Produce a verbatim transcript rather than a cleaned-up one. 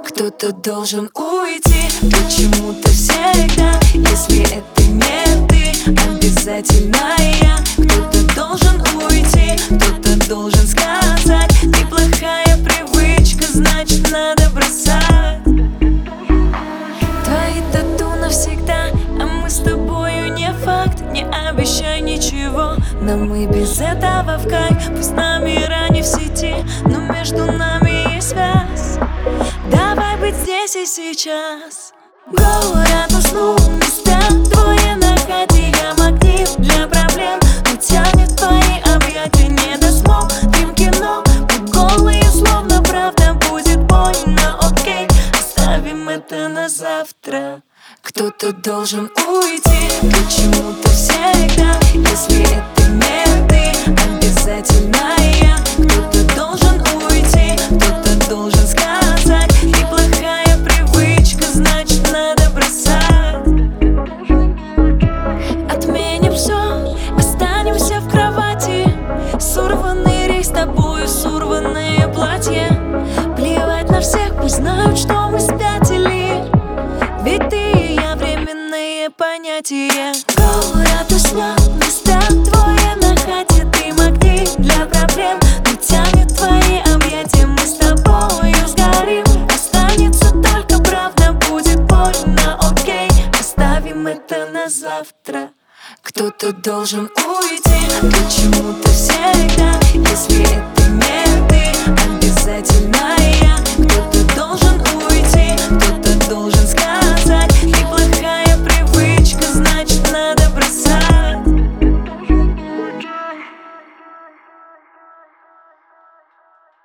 Кто-то должен уйти, почему-то всегда. Если это не ты, обязательно я. Кто-то должен уйти, кто-то должен сказать: неплохая привычка, значит надо бросать. Твои тату навсегда, а мы с тобою не факт. Не обещай ничего, нам и без этого в кайф. Пусть номера не в сети, но между нами есть связь. Давай быть здесь и сейчас. Город уснул, не спят двое на ходе. Я магнит для проблем, но тянет в твои объятия. Не досмотрим кино, мы голые, словно правда будет больно. Окей, оставим это на завтра. Кто-то должен уйти, почему-то всегда. Если это не ты, обязательно я. Кто-то должен уйти, кто-то должен сказать: неплохая привычка, значит надо бросать. Отменим все, останемся в кровати. Сорванный рейс с тобою, сорванное платье. Плевать на всех, пусть знают, что мы спятили. Ведь ты и я временные понятия. Город уснет, не спят двое на хате. Ты магнит для проблем, но тянет твои объятия. Мы с тобою сгорим, останется только правда, будет больно. Окей, оставим это на завтра. Кто-то должен уйти, почему-то